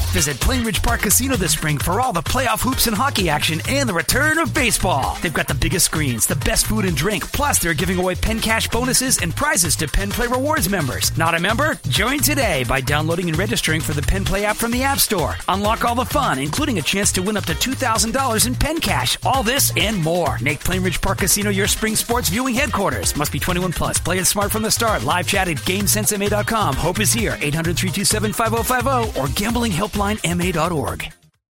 Visit Plainridge Park Casino this spring for all the playoff hoops and hockey action and the return of baseball. They've got the biggest screens, the best food and drink, plus they're giving away Penn Cash bonuses and prizes to Penn Play Rewards members. Not a member? Join today by downloading and registering for the Penn Play app from the App Store. Unlock all the fun, including a chance to win up to $2,000 in Penn Cash. All this and more. Make Plainridge Park Casino your spring sports viewing headquarters. Must be 21 plus. Play it smart from the start. Live chat at GameSenseMA.com. Hope is here. 800-327-5050 or gamblinghelplinema.org.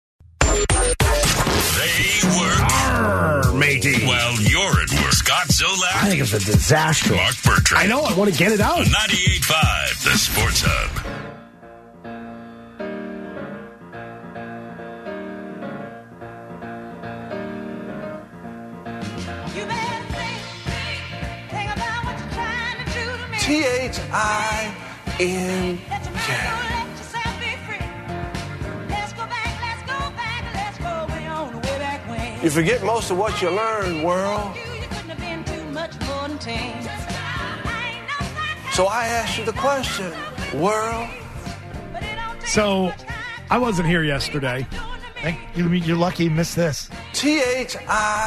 They work. Matey. Well, you're at work. Scott Zolak. I think it's a disaster. Mark Bertrand. I know. I want to get it out. 98.5, the Sports Hub. THINK. You forget most of what you learned, world. So I asked you the question, world. So I wasn't here yesterday. You're lucky you missed this. THINK.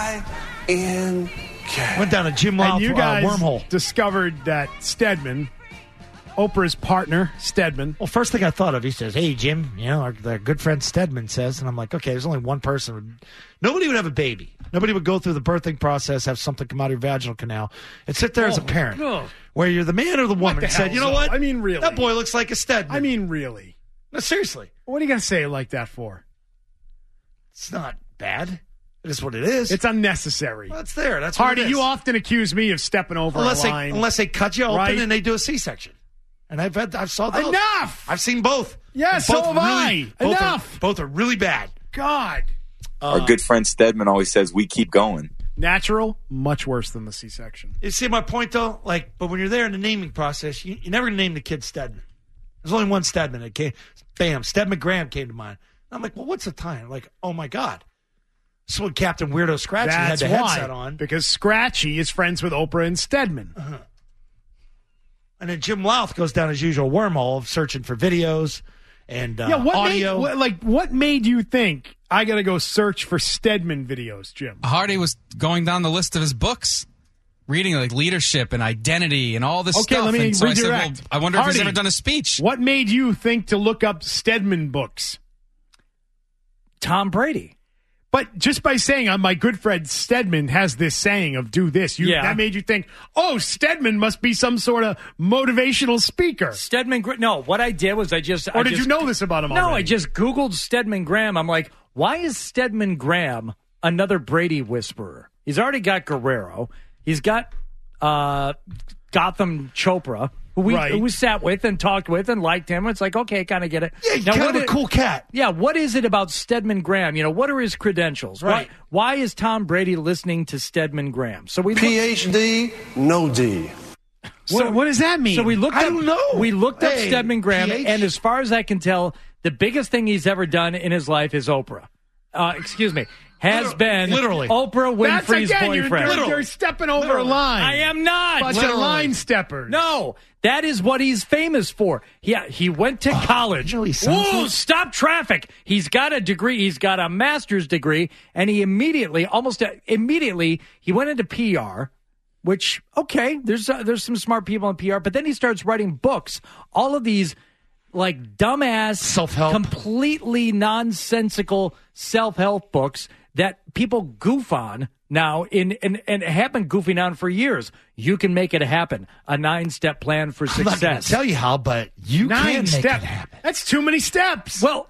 Went down a Jim Louth And you guys wormhole. discovered that Stedman, Oprah's partner, Stedman. Well, first thing I thought of, he says, "Hey, Jim, our good friend Stedman says," and I'm like, okay, there's only one person. Nobody would have a baby. Nobody would go through the birthing process, have something come out of your vaginal canal, and sit there as a parent, where you're the man or the woman, and said, "You know what? I mean, really, that boy looks like a Stedman." I mean, really. No, seriously. What are you gonna say it like that for? It's not bad. It is what it is. It's unnecessary. Well, it's there. That's Hardy, what it is. you often accuse me of stepping over a line. Unless they cut you open Right? and they do a C-section. And I've saw those. Enough! I've seen both. Yes, Both so have really, I. Enough! Both are really bad. God. Our good friend Stedman always says, we keep going. Natural, much worse than the C-section. You see my point, though? But when you're there in the naming process, you're never going to name the kid Stedman. There's only one Stedman. It came, bam, Stedman Graham came to mind. And I'm like, well, what's the time? Like, oh, my God. So when Captain Weirdo Scratchy had the headset on. Because Scratchy is friends with Oprah and Stedman. Uh-huh. And then Jim Louth goes down his usual wormhole of searching for videos and audio. What made you think I got to go search for Stedman videos, Jim? Hardy was going down the list of his books, reading like leadership and identity and all this stuff. Okay, let me and so redirect. I said, well, I wonder if he's ever done a speech. What made you think to look up Stedman books? Tom Brady. But just by saying, my good friend Stedman has this saying of do this, that made you think, oh, Stedman must be some sort of motivational speaker. No, what I did was did you know this about him already? No, I just Googled Stedman Graham. I'm like, why is Stedman Graham another Brady whisperer? He's already got Guerrero. He's got Gotham Chopra, who we sat with and talked with and liked him. It's like, okay, kind of get it. Yeah, he's kind of a cool cat. Yeah, what is it about Stedman Graham? What are his credentials? Right. Why is Tom Brady listening to Stedman Graham? So we PhD, no D. What does that mean? So we looked I don't know. We looked up Hey, Stedman Graham, PH? and as far as I can tell, the biggest thing he's ever done in his life is Oprah. Has been literally Oprah Winfrey's boyfriend. You're stepping over a line. I am not. Bunch of line steppers. No, that is what he's famous for. He went to college. Whoa, stop traffic. He's got a degree. He's got a master's degree, and he almost immediately, he went into PR, which, okay, there's some smart people in PR, but then he starts writing books. All of these like dumbass, self-help, completely nonsensical self-help books that people goof on now and have been goofing on for years. You can make it happen. A 9-step plan for success. I'm not going to tell you how, but you can make it happen. That's too many steps. Well,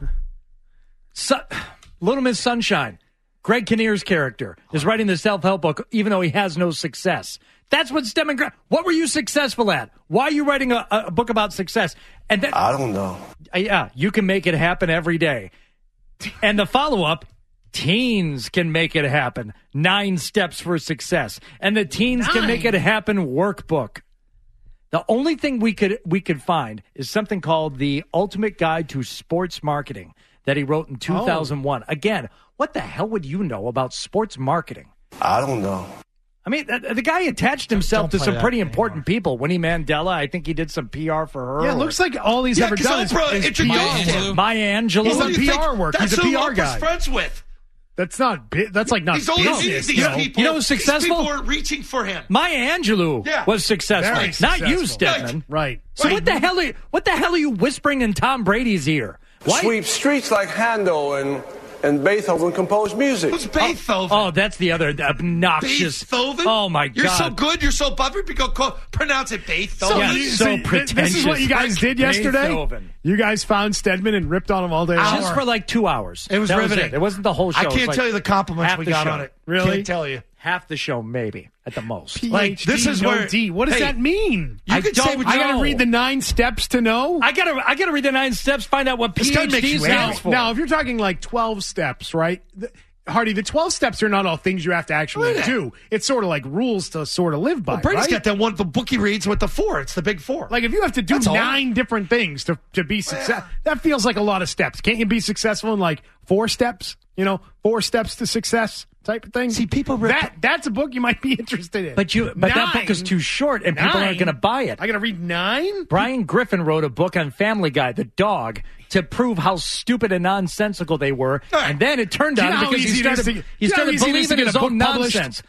Little Miss Sunshine, Greg Kinnear's character, is writing the self-help book even though he has no success. That's what Stedman Graham. What were you successful at? Why are you writing a book about success? And then, I don't know. Yeah, you can make it happen every day. And the follow-up, teens can make it happen. 9 steps for success. And the teens can make it happen workbook. The only thing we could find is something called The Ultimate Guide to Sports Marketing that he wrote in 2001. Again, what the hell would you know about sports marketing? I don't know. I mean, the guy attached himself to Don't some play pretty that important people. Winnie Mandela, I think he did some PR for her. Yeah, it looks like all he's ever done is introduced him. Maya Angelou. He's What do you PR think? work. That's He's a who PR Oprah's guy. friends with. That's not business. He's only Business, these you know. people. You know who's successful? These people are reaching for him. Maya Angelou was successful. Very Not you, successful. Stedman. Right. So what the hell are you whispering in Tom Brady's ear? Why? Sweep streets like Handel and Beethoven composed music. Who's Beethoven? Oh, that's the other obnoxious. Beethoven? Oh my God! You're so good. You're so buff. Pronounce it Beethoven. pretentious. This is what you guys did yesterday? Beethoven. You guys found Stedman and ripped on him all day long? Just for like 2 hours. It was That riveting. It wasn't the whole show. I It was can't like tell you the compliments half we the got show. on it. Really? Can't tell you. Half the show, maybe at the most. Like, this is no where- D. What does Hey, that mean? You can say what I you got to know. read the 9 steps to know? I gotta read the 9 steps. Find out what This guy makes PhD you stands angry. for. Now, if you're talking like 12 steps, right? Hardy, the 12 steps are not all things you have to actually Right. do. It's sort of like rules to sort of live by, Well, Brady's right? got that one, the book he reads with the 4. It's the big 4. Like if you have to do That's all. 9 different things to be successful, that feels like a lot of steps. Can't you be successful in like 4 steps? 4 steps to success type of thing. See, people that's a book you might be interested in. But that book is too short, and people aren't going to buy it. I got to read 9. Brian Griffin wrote a book on Family Guy, the dog, to prove how stupid and nonsensical they were. Right. And then it turned Do you know out how because he easy it is started, to- he do you know how started easy it is to believing get his a book own published? nonsense.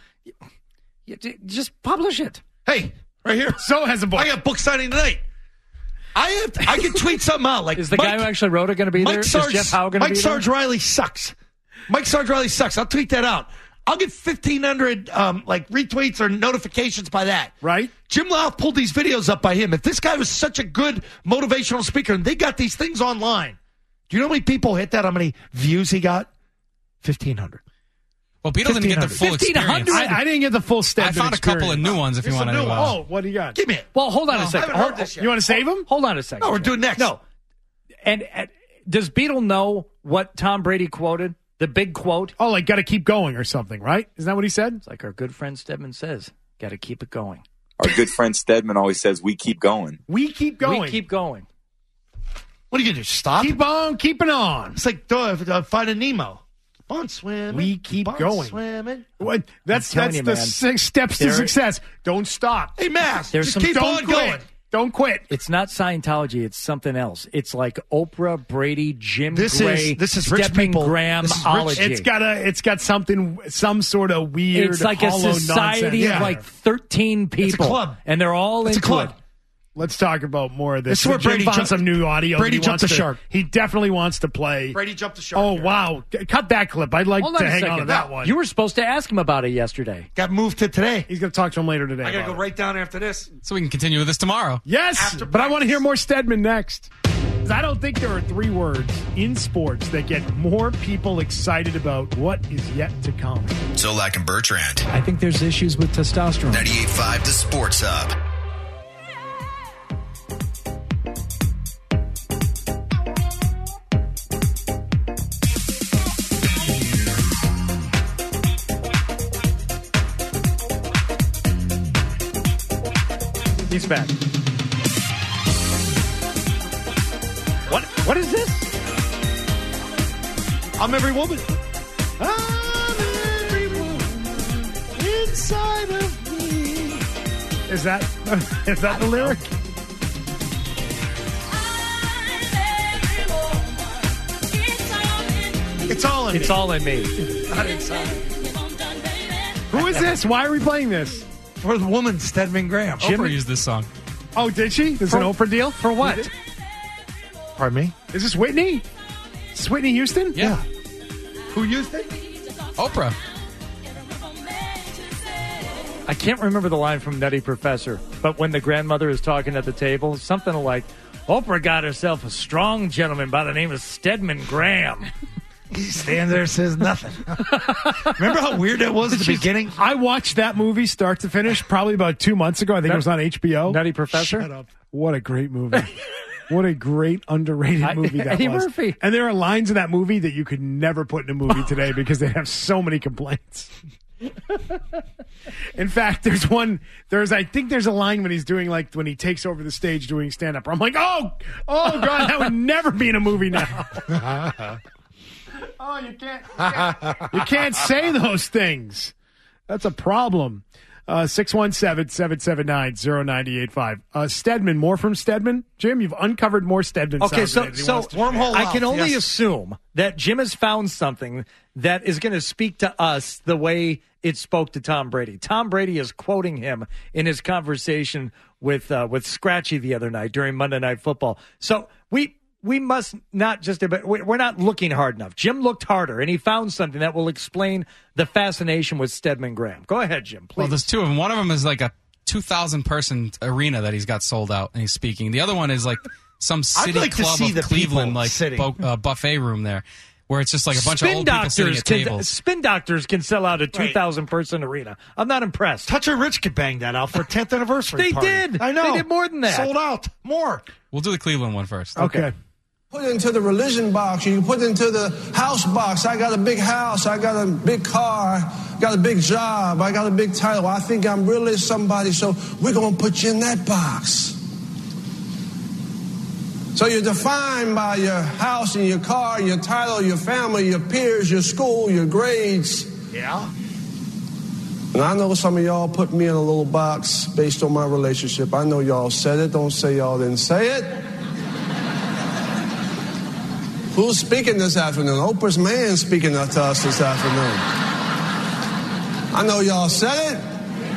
Just publish it. Hey, right here. So has a book. I got book signing tonight. I can tweet something out. Like, Is the guy who actually wrote it going to be there? Mike Is Sarge, Jeff Howe going to Mike be there? Sarge Riley sucks. Mike Sarge Riley sucks. I'll tweet that out. I'll get 1,500 retweets or notifications by that. Right. Jim Louth pulled these videos up by him. If this guy was such a good motivational speaker and they got these things online, do you know how many people hit that? How many views he got? 1,500. Well, Beetle didn't get the full 1,500? experience. I didn't get the full I Stedman found a couple of experience. new ones if you Here's want some to. new Oh, what do you got? Give me it. Well, hold on a I second. haven't heard this yet. You want to save him? Hold on a second. No, we're doing next. No. And does Beetle know what Tom Brady quoted? The big quote? Oh, like got to keep going or something, right? Isn't that what he said? It's like our good friend Stedman says, got to keep it going. Our good friend Stedman always says, we keep going. We keep going. We keep going. What are you going to do? Stop? Keep on keeping on. It's like Finding Nemo. Keep on swimming. We keep on going. Swimming. What? That's telling you, the man. 6 steps to There- success. Don't stop. Hey, Mass, There's just some- keep Don't on quit. going. Don't quit. It's not Scientology. It's something else. It's like Oprah, Brady, Jim This Gray, is rich Stedman people. Grahamology. This is rich- It's got some sort of weird. It's like a hollow society nonsense. of Yeah. like 13 people. club. And they're all It's a into club. it. Let's talk about more of this. This is where Jim Brady found jumped- some new audio. Brady He jumped wants the shark. He definitely wants to play. Brady jumped the shark. Oh here. wow! Cut that clip. I'd like Hold on to a hang second. on to that one. You were supposed to ask him about it yesterday. Got moved to today. He's going to talk to him later today. I got to about go it. right down after this. So we can continue with this tomorrow. Yes, After but I want to practice. hear more Stedman next. 'Cause I don't think there are 3 words in sports that get more people excited about what is yet to come. Zolak and Bertrand. I think there's issues with testosterone. 98.5 The Sports Hub. He's back. What is this? I'm every woman. I'm every woman inside of me. Is that the lyric? It's all in It's me. all in me. Not inside. Who is this? Why are we playing this? For the woman, Stedman Graham. Oprah used this song. Oh, did she? This is an Oprah deal? For what? Pardon me? Is this Whitney? Is this Whitney Houston? Yeah. Who used it? Oprah. I can't remember the line from Nutty Professor, but when the grandmother is talking at the table, something like, Oprah got herself a strong gentleman by the name of Stedman Graham. He stands there and says nothing. Remember how weird that was at the beginning? I watched that movie start to finish probably about 2 months ago. I think it was on HBO. Nutty Professor? Shut up. What a great movie. What a great underrated movie that Eddie was. Murphy. And there are lines in that movie that you could never put in a movie today because they have so many complaints. In fact, I think there's a line when he's doing like when he takes over the stage doing stand up. I'm like, oh God, that would never be in a movie now. Oh, you can't say those things. That's a problem. 617-779-0985. Stedman, more from Stedman? Jim, you've uncovered more Stedman. Okay, so wormhole I out, can only yes. assume that Jim has found something that is going to speak to us the way it spoke to Tom Brady. Tom Brady is quoting him in his conversation with Scratchy the other night during Monday Night Football. So we must not just – we're not looking hard enough. Jim looked harder, and he found something that will explain the fascination with Stedman Graham. Go ahead, Jim, please. Well, there's two of them. One of them is like a 2,000-person arena that he's got sold out, and he's speaking. The other one is like some city club of Cleveland, like buffet room there, where it's just like a bunch of old people sitting at tables. Spin Doctors can sell out a 2,000-person arena. I'm not impressed. Touch of Rich could bang that out for a 10th anniversary They party. did. I know. They did more than that. Sold out. More. We'll do the Cleveland one first. Okay. Put it into the religion box. You can put it into the house box. I got a big house. I got a big car. Got a big job. I got a big title. I think I'm really somebody, so we're going to put you in that box. So you're defined by your house and your car, your title, your family, your peers, your school, your grades. Yeah. And I know some of y'all put me in a little box based on my relationship. I know y'all said it. Don't say y'all didn't say it. Who's speaking this afternoon? Oprah's man speaking to us this afternoon. I know y'all said it.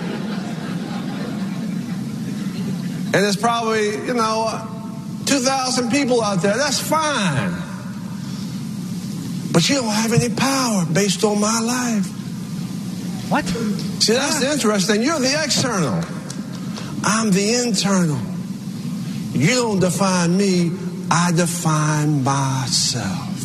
And there's probably, 2,000 people out there. That's fine. But you don't have any power based on my life. What? See, that's interesting. You're the external. I'm the internal. You don't define me. I define myself.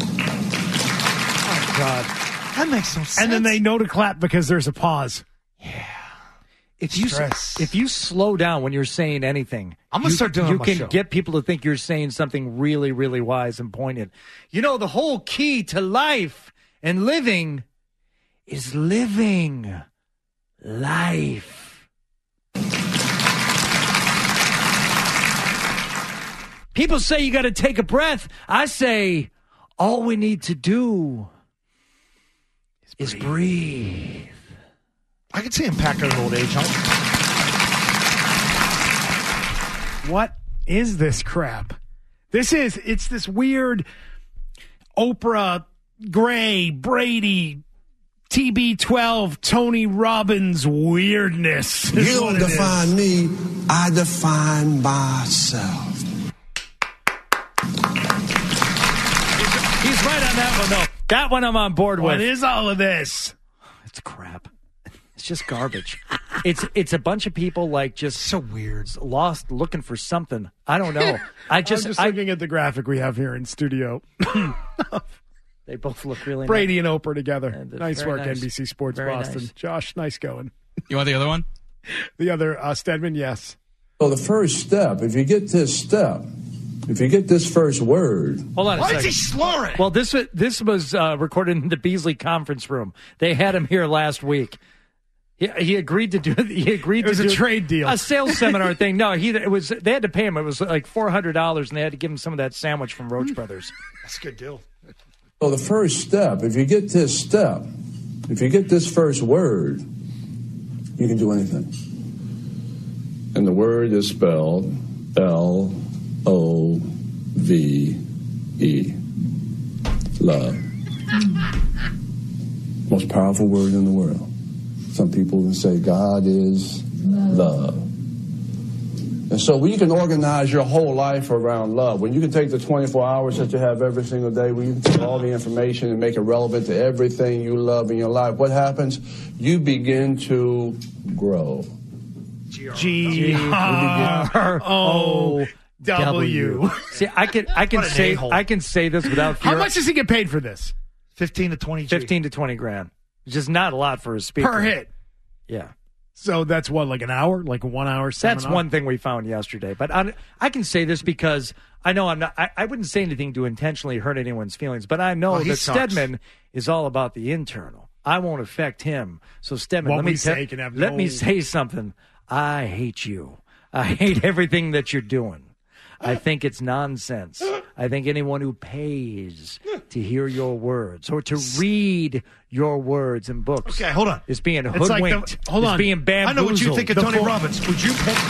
Oh, God. That makes no sense. And then they know to clap because there's a pause. Yeah. If you slow down when you're saying anything, I'm going to start doing you my can show. get people to think you're saying something really, really wise and poignant. The whole key to life and living is living life. People say you got to take a breath. I say all we need to do is breathe. I can see him packing an old age home. What is this crap? It's this weird Oprah, Gray, Brady, TB12, Tony Robbins weirdness. You don't define me, I define myself. He's right on that one, though. That one I'm on board with. What is all of this? It's crap. It's just garbage. It's a bunch of people just so weird, lost looking for something. I don't know. I'm just looking at the graphic we have here in studio. They both look really Brady nice. and Oprah together. Nice work, nice. NBC Sports Very Boston. nice. Josh, nice going. You want the other one? The other, Stedman, yes. So the first step, if you get this first word. Hold on a second. Why is he slurring? Well, this was recorded in the Beasley conference room. They had him here last week. He agreed to do. It was a trade deal, a sales seminar thing. No, they had to pay him. It was like $400, and they had to give him some of that sandwich from Roach Brothers. That's a good deal. So the first step, if you get this first word, you can do anything. And the word is spelled L-O-V-E. Love. Most powerful word in the world. Some people will say God is love. And so when you can organize your whole life around love, when you can take the 24 hours that you have every single day, when you can take all the information and make it relevant to everything you love in your life, what happens? You begin to grow. G-R-O-W. See, I can say this without fear. How much does he get paid for this? 15 to 20 grand. It's just not a lot for a speaker. Per hit. Yeah. So that's what, like an hour? Like a 1 hour seminar? That's one thing we found yesterday. But I can say this because I know I wouldn't say anything to intentionally hurt anyone's feelings, but I know that Stedman is all about the internal. I won't affect him. So Stedman, let me say something. I hate you. I hate everything that you're doing. I think it's nonsense. I think anyone who pays to hear your words or to read your words in books hold on. is being hoodwinked. Hold on. Is being bamboozled. I know what you think of Tony Robbins. Would you pay?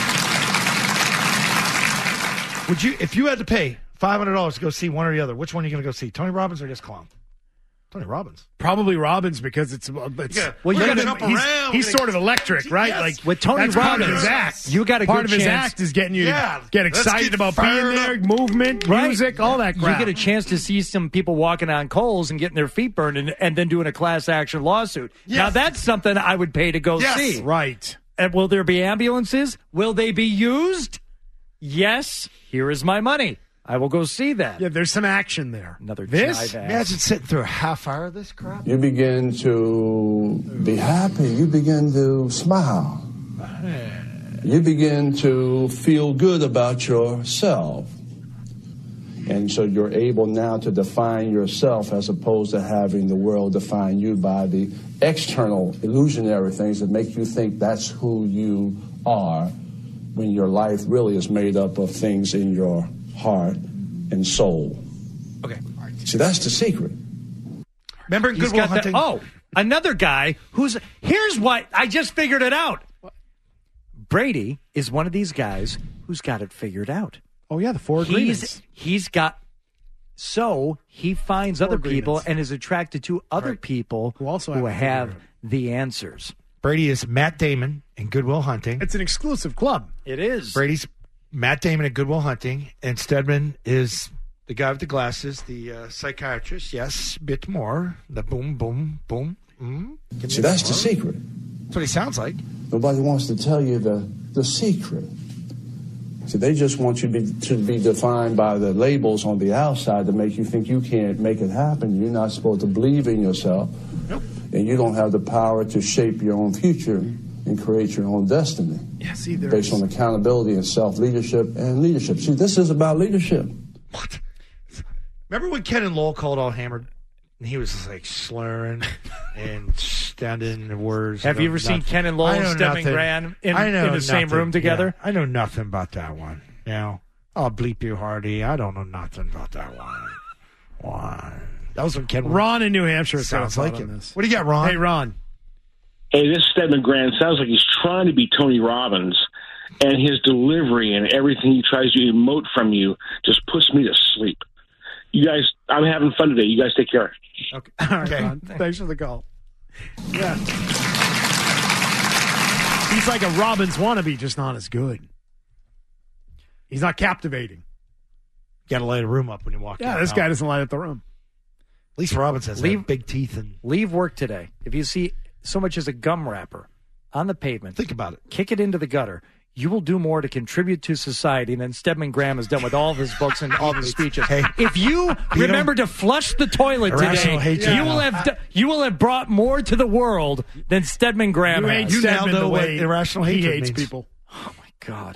If you had to pay $500 to go see one or the other, which one are you going to go see? Tony Robbins or just clown? Tony Robbins. Probably Robbins because it's well, you got to jump around. He's sort of electric, right? Yes. Like with Tony Robbins, part of his act. You got a part good of his chance. act is getting you to get excited about being there, movement, music, all that crap. You get a chance to see some people walking on coals and getting their feet burned and then doing a class action lawsuit. Yes. Now that's something I would pay to go see. Right. And will there be ambulances? Will they be used? Yes. Here is my money. I will go see that. Yeah, there's some action there. Another imagine sitting through a half hour of this crap. You begin to be happy. You begin to smile. You begin to feel good about yourself. And so you're able now to define yourself as opposed to having the world define you by the external illusionary things that make you think that's who you are, when your life really is made up of things in your heart and soul. Okay. See, that's the secret. Remember in Good Will Hunting? Another guy here's what, I just figured it out. Brady is one of these guys who's got it figured out. Oh, yeah, the 4 agreements. He finds other people and is attracted to other people who also have the answers. Brady is Matt Damon in Good Will Hunting. It's an exclusive club. It is. Brady's Matt Damon at Good Will Hunting, and Stedman is the guy with the glasses, the psychiatrist. Yes, bit more. The boom, boom, boom. See, that's the secret. That's what he sounds like. Nobody wants to tell you the secret. See, they just want you to be defined by the labels on the outside to make you think you can't make it happen. You're not supposed to believe in yourself. Nope. And you don't have the power to shape your own future and create your own destiny. Yeah, see, based on accountability and self-leadership and leadership. See, this is about leadership. What? Remember when Ken and Lowell called All Hammered? And he was just like slurring and standing words. Have you ever seen Ken and Lowell and Stedman Graham in the same room together? Yeah, I know nothing about that one. You know, I'll bleep you, Hardy. I don't know nothing about that one. Why? That was when Ken. Ron in New Hampshire sounds like it. What do you got, Ron? Hey, Ron. Hey, this Stedman Graham sounds like he's trying to be Tony Robbins, and his delivery and everything he tries to emote from you just puts me to sleep. You guys, I'm having fun today. You guys take care. Okay. All right, Ron. Thanks for the call. Yeah. He's like a Robbins wannabe, just not as good. He's not captivating. Got to light a room up when you walk in. Yeah, this guy doesn't light up the room. At least Robbins has big teeth. And leave work today. If you see so much as a gum wrapper on the pavement, think about it. Kick it into the gutter. You will do more to contribute to society than Stedman Graham has done with all of his books and all of his speeches. Hey, if you remember to flush the toilet today, you will have brought more to the world than Stedman Graham has. You now know what irrational hatred hates means. People. Oh, my God.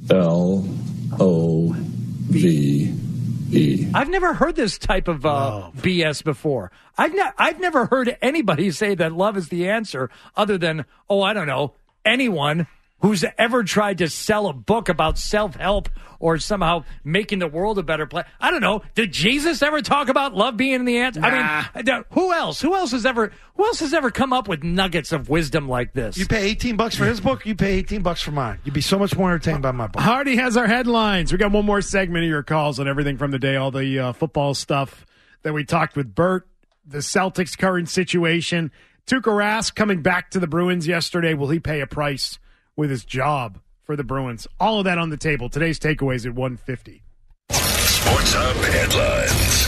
L-O-V-E. I've never heard this type of BS before. I've never heard anybody say that love is the answer other than, I don't know, anyone who's ever tried to sell a book about self-help or somehow making the world a better place. I don't know. Did Jesus ever talk about love being the answer? Nah. I mean, who else has ever come up with nuggets of wisdom like this? You pay $18 for his book, you pay $18 for mine. You'd be so much more entertained by my book. Hardy has our headlines. We got one more segment of your calls on everything from the day, all the football stuff that we talked with Bert, the Celtics' current situation. Tuukka Rask coming back to the Bruins yesterday. Will he pay a price with his job for the Bruins? All of that on the table. Today's takeaways at 1:50. Sports Hub headlines.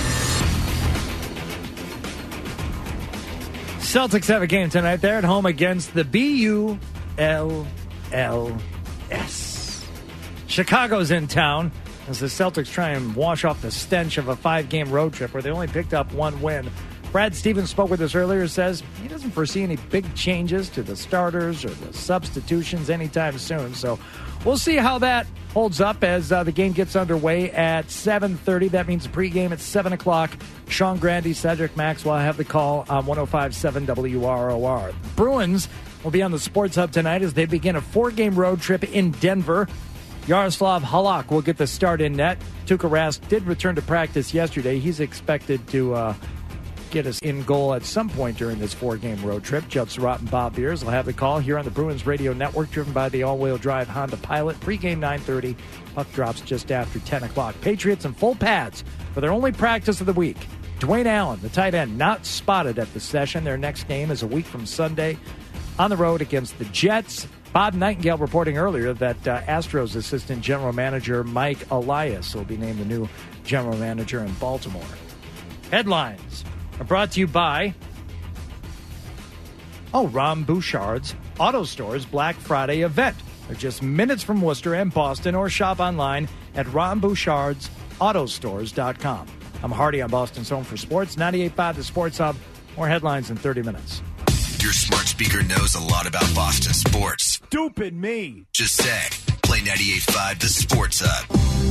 Celtics have a game tonight. They're at home against the BULLS. Chicago's in town as the Celtics try and wash off the stench of a 5-game road trip where they only picked up one win. Brad Stevens spoke with us earlier, says he doesn't foresee any big changes to the starters or the substitutions anytime soon. So we'll see how that holds up as the game gets underway at 7:30. That means the pregame at 7 o'clock. Sean Grandy, Cedric Maxwell have the call on 105.7 WROR. Bruins will be on the Sports Hub tonight as they begin a 4-game road trip in Denver. Yaroslav Halak will get the start in net. Tuukka Rask did return to practice yesterday. He's expected to get us in goal at some point during this 4-game road trip. Judd Surratt and Bob Beers will have the call here on the Bruins Radio Network, driven by the all-wheel drive Honda Pilot. Pre-game 9:30. Puck drops just after 10 o'clock. Patriots in full pads for their only practice of the week. Dwayne Allen, the tight end, not spotted at the session. Their next game is a week from Sunday on the road against the Jets. Bob Nightingale reporting earlier that Astros assistant general manager Mike Elias will be named the new general manager in Baltimore. Headlines are brought to you by Ron Bouchard's Auto Store's Black Friday event. They're just minutes from Worcester and Boston, or shop online at ronbouchardsAutostores.com. I'm Hardy on Boston's Home for Sports, 98.5 The Sports Hub. More headlines in 30 minutes. Your smart speaker knows a lot about Boston sports. Stupid me. Just say, play 98.5 The Sports Hub.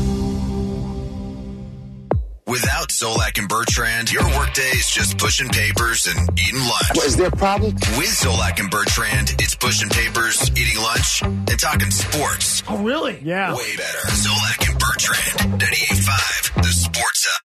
Without Zolak and Bertrand, your workday is just pushing papers and eating lunch. What, is there a problem? With Zolak and Bertrand, it's pushing papers, eating lunch, and talking sports. Oh, really? Yeah. Way better. Zolak and Bertrand, 98.5 The Sports Hub.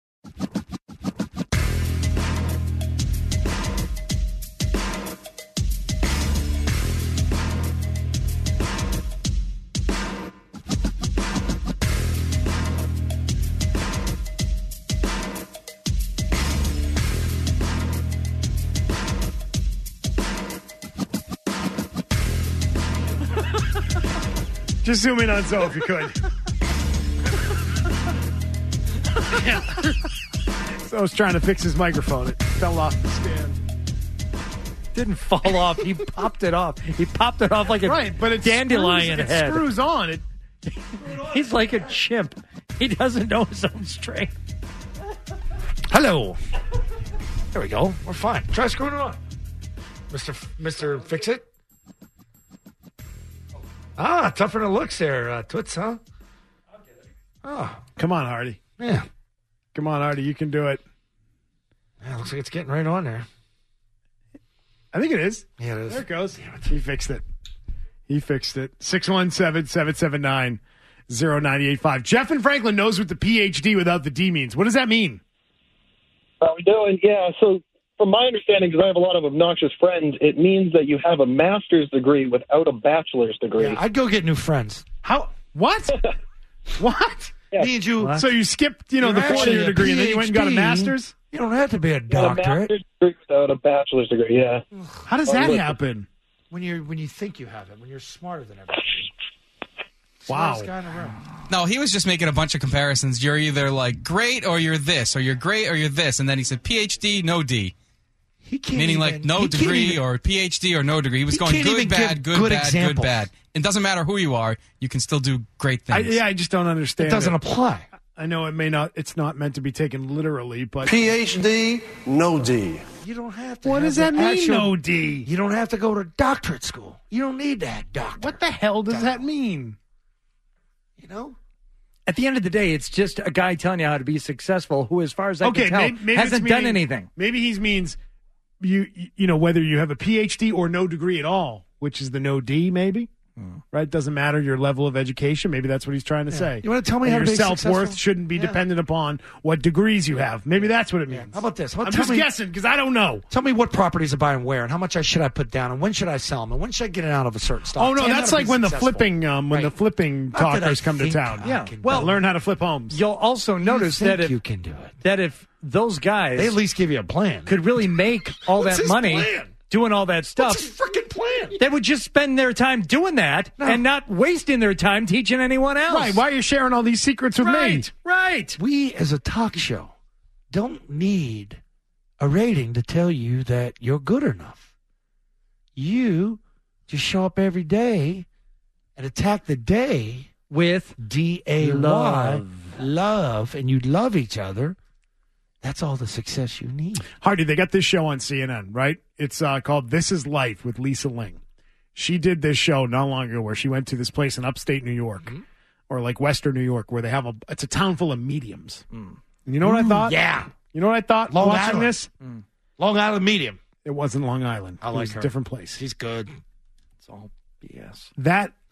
Just zoom in on Zoe if you could. So I was trying to fix his microphone. It fell off the stand. Didn't fall off. He popped it off. He popped it off like a dandelion head. It screws on. He's like a chimp. He doesn't know his own strength. Hello. There we go. We're fine. Try screwing it on. Mr. Fix-It. Tougher than it looks there, Toots, huh? Oh. Come on, Hardy. Yeah. Come on, Hardy. You can do it. Yeah, looks like it's getting right on there. I think it is. Yeah, it is. There it goes. He fixed it. 617-779-0985. Jeff in Franklin knows what the PhD without the D means. What does that mean? How are we doing? Yeah, so from my understanding, because I have a lot of obnoxious friends, it means that you have a master's degree without a bachelor's degree. Yeah, I'd go get new friends. How? What? What? Yeah. Means you. So you skipped, the 4-year degree, and then you went and got a master's? You don't have to be a doctorate. A master's degree without a bachelor's degree, yeah. How does that happen? When you think you have it, when you're smarter than everybody. Wow. No, he was just making a bunch of comparisons. You're either like great or you're this, or you're great or you're this. And then he said PhD, no D. He can't Meaning like no degree or PhD or no degree. He was going good, bad, good, bad, good, bad. It doesn't matter who you are. You can still do great things. I just don't understand. It doesn't apply. I know it's not meant to be taken literally, but. PhD, no D. You don't have to. What does that mean, no D? You don't have to go to doctorate school. You don't need that doctor. What the hell does that mean? At the end of the day, it's just a guy telling you how to be successful who, as far as I can tell, hasn't done anything. Maybe he means you whether you have a PhD or no degree at all, which is the no D, maybe. Right? Doesn't matter your level of education. Maybe that's what he's trying to say. You want to tell me how to be successful? Your self-worth successful? shouldn't be dependent upon what degrees you have. Maybe that's what it means. How about this? I'm just guessing because I don't know. Tell me what properties to buy and where, and how much should I put down, and when should I sell them, and when should I get it out of a certain stock? Oh no, that's like when the flipping the flipping talkers come to town. Yeah, learn how to flip homes. You'll also notice that you can do it. That if those guys, they at least give you a plan, could really make all that money. Doing all that stuff. What's his freaking plan? They would just spend their time doing that and not wasting their time teaching anyone else. Right. Why are you sharing all these secrets with me? Right. We, as a talk show, don't need a rating to tell you that you're good enough. You just show up every day and attack the day with D-A-Y, love, and you love each other. That's all the success you need. Hardy, they got this show on CNN, right? It's called This Is Life with Lisa Ling. She did this show not long ago where she went to this place in upstate New York or like Western New York where they have it's a town full of mediums. And you know what I thought? Yeah. You know what I thought Long watching Island. this? Long Island medium. It wasn't Long Island. I like it was her. a different place. She's good. It's all BS. That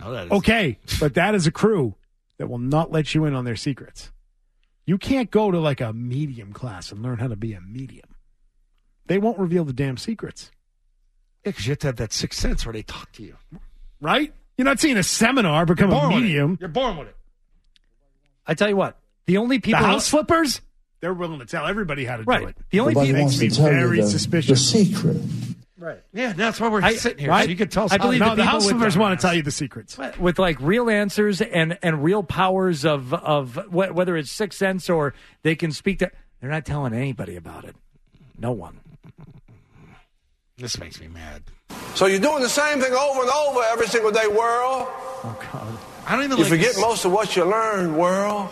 Oh, that is. Okay, but that is a crew that will not let you in on their secrets. You can't go to like a medium class and learn how to be a medium. They won't reveal the damn secrets. Yeah, because you have to have that sixth sense where they talk to you. Right? You're not seeing a seminar become a medium. You're born with it. I tell you what, the only people... The house flippers, they're willing to tell everybody how to do it. The only people... Makes me very suspicious. The secret. Right. Yeah, that's why we're sitting here. Right? So you can tell us. I believe the house flippers want to tell you the secrets. With like real answers and real powers of whether it's sixth sense or they can speak to... They're not telling anybody about it. No one. This makes me mad. So you're doing the same thing over and over every single day, world. Oh, God. I don't even You like forget this. most of what you learned, world.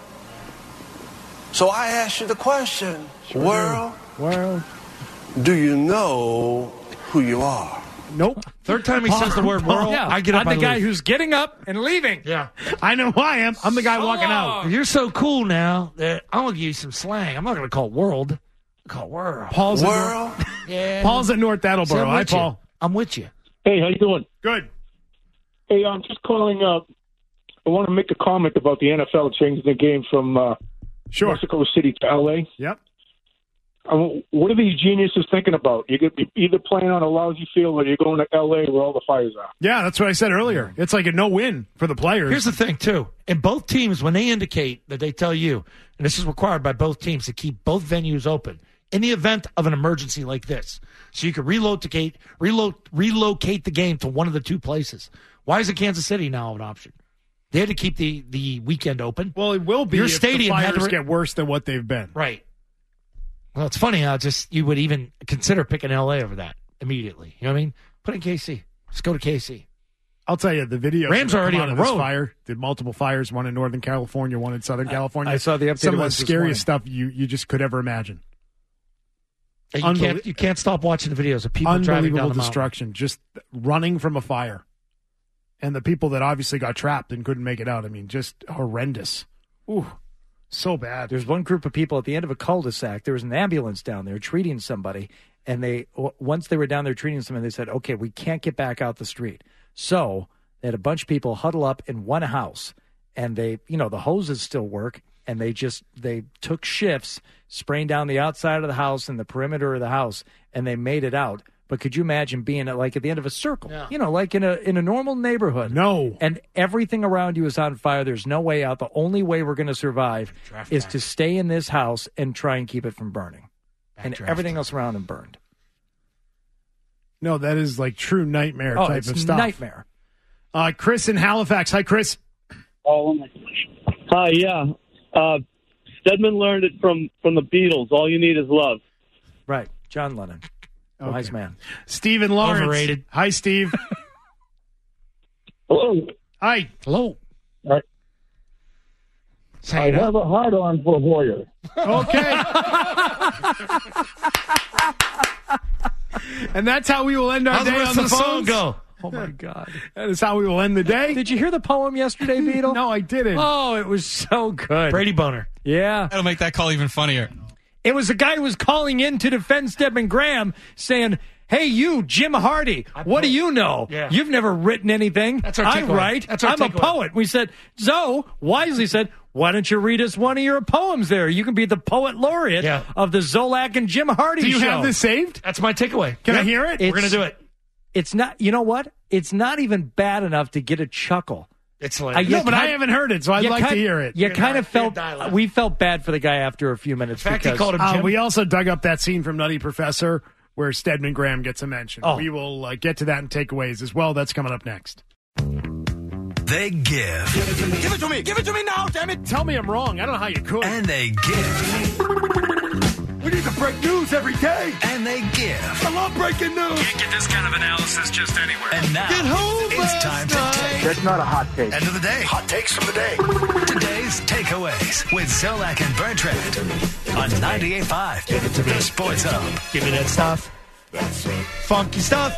So I ask you the question, world, do you know who you are? Nope. Third time he says the word world, I get up. I'm the guy who's getting up and leaving. Yeah. I know who I am. I'm the guy walking out. You're so cool now that I'm going to give you some slang. I'm not going to call it world. I'll call it world. Paul's world? Yeah. Paul's at North Attleboro. Hi, Paul. I'm with you. Hey, how you doing? Good. Hey, I'm just calling up. I want to make a comment about the NFL changing the game from Mexico City to L.A. Yep. What are these geniuses thinking about? You're either playing on a lousy field or you're going to L.A. where all the fires are. Yeah, that's what I said earlier. It's like a no-win for the players. Here's the thing, too. And both teams, when they indicate that they tell you, and this is required by both teams to keep both venues open in the event of an emergency like this, so you can relocate the game to one of the two places. Why isn't Kansas City now an option? They had to keep the weekend open. Well, it will be Your if stadium the fires get worse than what they've been. Right. Well, it's funny how you would even consider picking L.A. over that immediately. You know what I mean? Put in KC. Just go to KC. I'll tell you, the video. Rams are already on the road. Fire did multiple fires, one in Northern California, one in Southern California. I saw the updated Some of the ones this scariest stuff you just could ever imagine. You can't stop watching the videos of people driving down the destruction, just running from a fire. And the people that obviously got trapped and couldn't make it out. I mean, just horrendous. Ooh, so bad. There's one group of people at the end of a cul-de-sac. There was an ambulance down there treating somebody. And once they were down there treating somebody, they said, okay, we can't get back out the street. So they had a bunch of people huddle up in one house. And the hoses still work. And they took shifts, spraying down the outside of the house and the perimeter of the house. And they made it out. But could you imagine being at the end of a circle? Yeah. Like in a normal neighborhood. No. And everything around you is on fire. There's no way out. The only way we're going to survive is to stay in this house and try and keep it from burning. And everything else around them burned. No, that is like true nightmare type of stuff. Nightmare. Chris in Halifax. Hi, Chris. Oh, hi, yeah. Stedman learned it from the Beatles. All you need is love. Right. John Lennon. Okay. Wise man. Steve and Lawrence. Overrated. Hi, Steve. Hello. Hi. Hello. I have a hard-on for Hoyer. Okay. And that's how we will end our How's day the rest on of the the phone. song go? Oh, my God. That is how we will end the day. Did you hear the poem yesterday, Beetle? No, I didn't. Oh, it was so good. Brady Boner. Yeah. That'll make that call even funnier. It was a guy who was calling in to defend Stedman Graham saying, hey, you, Jim Hardy, what do you know? Yeah. You've never written anything. That's our I takeaway. write. That's our I'm a takeaway. poet. We said, Zoe wisely said, why don't you read us one of your poems there? You can be the poet laureate of the Zolak and Jim Hardy show. Do you have this saved? That's my takeaway. Can I hear it? We're going to do it. It's not, you know what? It's not even bad enough to get a chuckle. It's like, I haven't heard it, so I'd like to hear it. You kind of felt, we felt bad for the guy after a few minutes. In fact, he called him Jim. We also dug up that scene from Nutty Professor where Stedman Graham gets a mention. Oh. We will get to that in takeaways as well. That's coming up next. They give. Give it to me. Give it to me. Give it to me now, damn it. Tell me I'm wrong. I don't know how you could. And they give. We need to break news every day. And they give. I love breaking news. Can't get this kind of analysis just anywhere. And now Get home it's time to take. That's not a hot take. End of the day. Hot takes from the day. Today's takeaways with Zolak and Bertrand on 98.5. The Sports Hub. Give me that stuff. Funky stuff.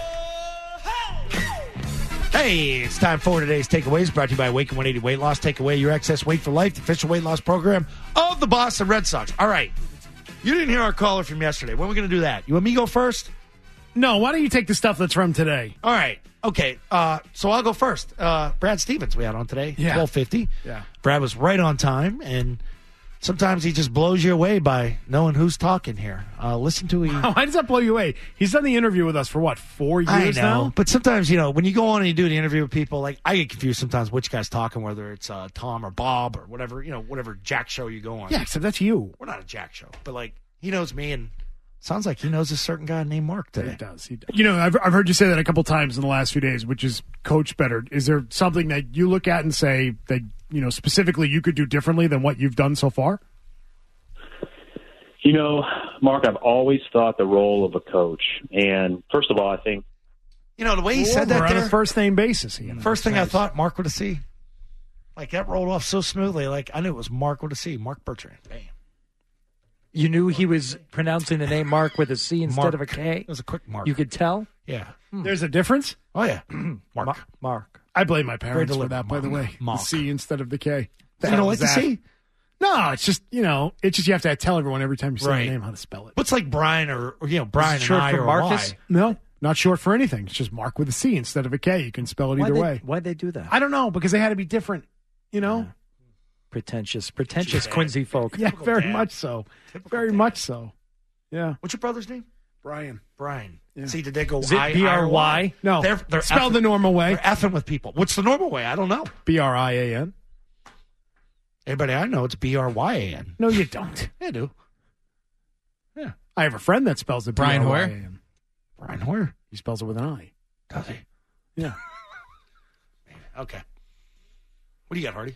Hey, it's time for today's takeaways, brought to you by Awaken 180 Weight Loss. Take away your excess weight for life, the official weight loss program of the Boston Red Sox. All right. You didn't hear our caller from yesterday. When are we going to do that? You want me to go first? No, why don't you take the stuff that's from today? All right. Okay, so I'll go first. Brad Stevens we had on today, 12:50. Yeah. Brad was right on time, and sometimes he just blows you away by knowing who's talking here. Listen to him. Why does that blow you away? He's done the interview with us for, 4 years now? But sometimes, when you go on and you do the interview with people, like, I get confused sometimes which guy's talking, whether it's Tom or Bob or whatever, whatever Jack show you go on. Yeah, except that's you. We're not a Jack show, but, like, he knows me, and sounds like he knows a certain guy named Mark today. He does. I've heard you say that a couple times in the last few days, which is coach better. Is there something that you look at and say that, specifically you could do differently than what you've done so far? Mark, I've always thought the role of a coach, and first of all, I think the way he said that on a first name basis. First thing I thought, Mark with a C. Like, that rolled off so smoothly. Like, I knew it was Mark with a C. Mark Bertrand. Bam. You knew he was pronouncing the name Mark with a C instead of a K? It was a quick Mark. You could tell? Yeah. There's a difference? Oh, yeah. Mark. I blame my parents for that, by the way. Mark. The C instead of the K. You don't like the C? No, it's just, you have to tell everyone every time you say the name how to spell it. What's like Brian or Brian and I or Marcus? Y? No, not short for anything. It's just Mark with a C instead of a K. You can spell it either way. Why'd they do that? I don't know, because they had to be different, Yeah. Pretentious Quincy folk. Yeah, very much so. Very much so. Yeah. What's your brother's name? Brian. Yeah. See, did they go Is it B-R-Y? No. They're spelled the normal way. They're effing with people. What's the normal way? I don't know. B-R-I-A-N. Everybody I know, it's B-R-Y-A-N. No, you don't. I do. Yeah. I have a friend that spells it Brian Hoyer. B-R-Y-A-N. Brian Hoyer? He spells it with an I. Does he? Yeah. Okay. What do you got, Hardy?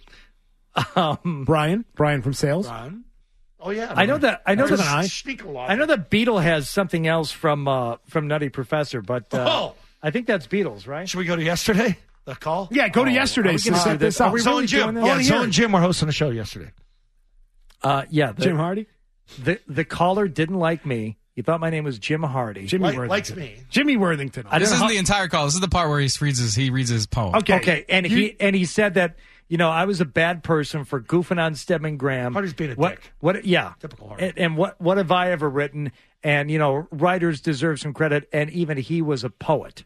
Brian from sales. Brian. Oh yeah. I know that Sneak a lot. I know that Beetle has something else from Nutty Professor, but I think that's Beatles, right? Should we go to yesterday? The call? Yeah, go to yesterday's to set this up. Zoe and Jim. Zoe and Jim were hosting a show yesterday. Jim Hardy? The caller didn't like me. He thought my name was Jim Hardy. Jimmy Worthington. Likes me. Jimmy Worthington. This isn't the entire call. This is the part where he reads his poem. Okay. And he said that I was a bad person for goofing on Stedman Graham. Hardy's being a dick. Yeah. Typical Hardy. And what have I ever written? And writers deserve some credit. And even he was a poet.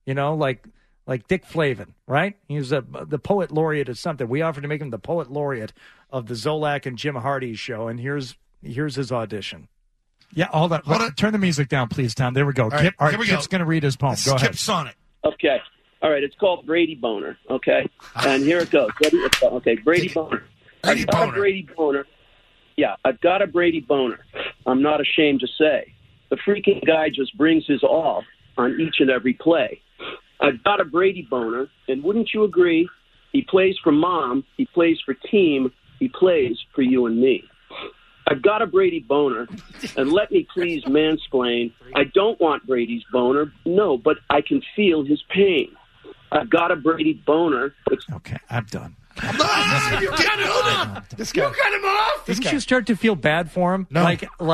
Like Dick Flavin, right? He was the poet laureate of something. We offered to make him the poet laureate of the Zolak and Jim Hardy show, and here's his audition. Yeah, hold on. Turn the music down, please, Tom. There we go. All right, here we Kip's go. going to read his poem. Go ahead. Kip's on it. Okay. All right. It's called Brady Boner. Okay. And here it goes. Ready? Okay. Brady Boner. I've got a Brady Boner. Yeah, I've got a Brady Boner. I'm not ashamed to say. The freaking guy just brings his all on each and every play. I've got a Brady Boner, and wouldn't you agree? He plays for mom, he plays for team, he plays for you and me. I've got a Brady Boner, and let me please mansplain. I don't want Brady's boner, no, but I can feel his pain. I've got a Brady Boner. Okay, I'm done. You cut him off. You cut him off. Didn't you start to feel bad for him? No.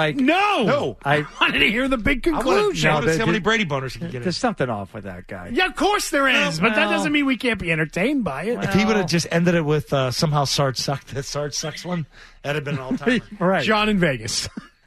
No. I wanted to hear the big conclusion. I want to see how many Brady boners he can get. There's something off with that guy. Yeah, of course there is, but that doesn't mean we can't be entertained by it. If he would have just ended it with somehow Sarge sucked, that Sarge sucks one, that'd have been an all-timer. Right. John in Vegas.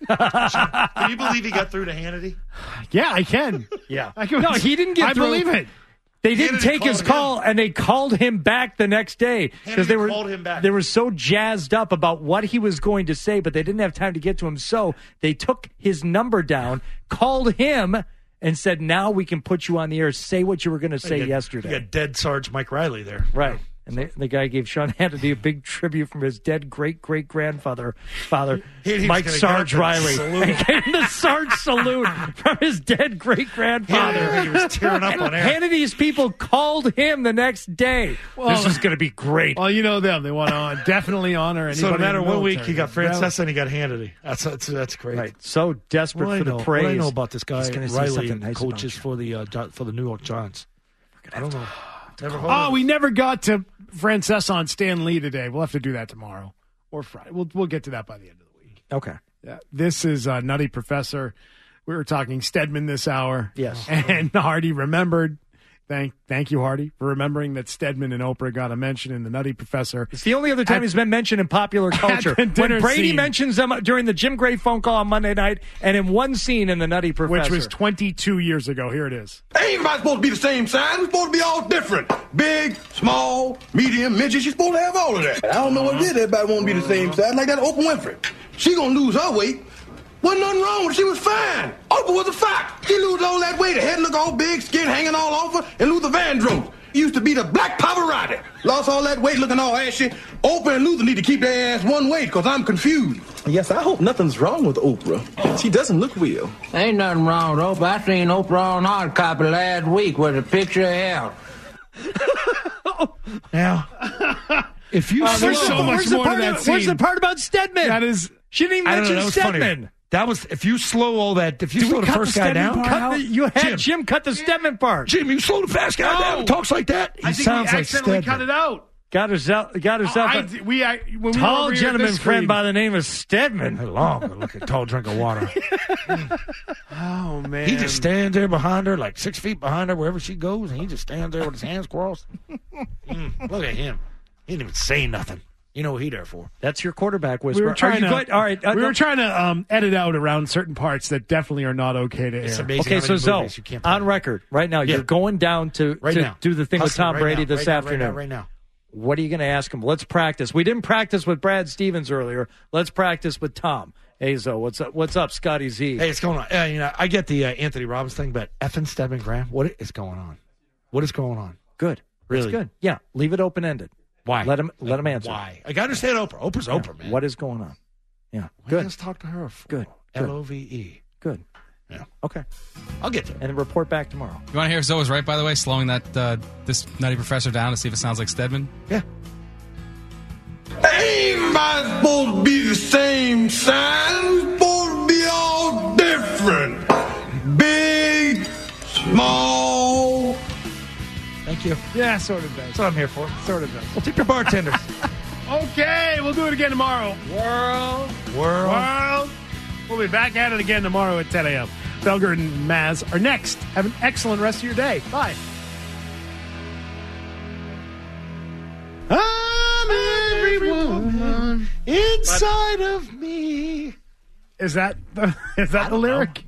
Can you believe he got through to Hannity? Yeah, I can. Yeah. No, he didn't get through. I believe it. They didn't take his call, and they called him back the next day because they were so jazzed up about what he was going to say, but they didn't have time to get to him. So they took his number down, called him, and said, "Now we can put you on the air. Say what you were going to say yesterday." You got dead Sarge Mike Riley there, right? And the guy gave Sean Hannity a big tribute from his dead great-great-grandfather, Mike Sarge Riley. And gave him the Sarge salute from his dead great-grandfather. He was tearing up on air. Hannity's people called him the next day. This is going to be great. Well, you know them. They want to definitely honor anybody. So no matter in the what week, military. he got Francesa and he got Hannity. That's great. Right. So desperate for the praise. What I know about this guy, Riley, nice coaches for the New York Giants. I don't know. We never got to Francesa on Stan Lee today. We'll have to do that tomorrow or Friday. We'll get to that by the end of the week. Okay. Yeah. This is Nutty Professor. We were talking Stedman this hour. Yes. And Hardy remembered Thank you, Hardy, for remembering that Stedman and Oprah got a mention in The Nutty Professor. It's the only other time he's been mentioned in popular culture. When Brady mentions them during the Jim Gray phone call on Monday night and in one scene in The Nutty Professor. Which was 22 years ago. Here it is. Ain't everybody supposed to be the same size. We're supposed to be all different. Big, small, medium, midget. You're supposed to have all of that. I don't know what it is. Everybody won't be the same size. Like that Oprah Winfrey. She gonna lose her weight. Wasn't nothing wrong with her. She was fine. Oprah was a fact. She lose all that weight. Her head look all big, skin hanging all over, and Luther Vandross. Used to be the black Pavarotti. Lost all that weight looking all ashy. Oprah and Luther need to keep their ass one weight because I'm confused. Yes, I hope nothing's wrong with Oprah. She doesn't look real. Ain't nothing wrong with Oprah. I seen Oprah on Hard Copy last week with a picture of hell. Now, if you there's so much more to that scene. Where's the part about Stedman? That is... She didn't even mention Stedman. Funny. That was, if you slow all that, if you slow the first guy down. You had Jim cut the Stedman part. Jim, you slow the fast guy down and talks like that. I think we accidentally cut it out. Got herself a tall gentleman friend by the name of Stedman. Long, look at tall drink of water. Oh, man. He just stands there behind her, like 6 feet behind her, wherever she goes, and he just stands there with his hands crossed. Look at him. He didn't even say nothing. You know what he there for? That's your quarterback whisperer. We were trying to edit out around certain parts that definitely are not okay to air. Okay, so Zoe, on record right now, you're going down to do the thing with Tom Brady this afternoon. Right now. What are you going to ask him? Let's practice. We didn't practice with Brad Stevens earlier. Let's practice with Tom. Hey, Zoe, what's up, Scotty Z? Hey, it's going on. I get the Anthony Robbins thing, but effing Stedman Graham, what is going on? What is going on? Good. Really? It's good. Yeah, leave it open-ended. Why? Let him answer. Why? I understand Oprah. Oprah's Oprah, man. What is going on? Yeah. Good. Let's talk to her. Good. LOVE. Good. Yeah. Okay. I'll get to it. And report back tomorrow. You want to hear if Zoe was right, by the way, slowing that this Nutty Professor down to see if it sounds like Stedman? Yeah. Ain't everybody supposed to be the same size. We're supposed to be all different. Big, small. Thank you. Yeah, sort of does. That's what I'm here for. Sort of does. We'll tip your bartenders. Okay, we'll do it again tomorrow. World. We'll be back at it again tomorrow at 10 a.m. Felger and Maz are next. Have an excellent rest of your day. Bye. I'm every woman inside of me. Is that the lyric?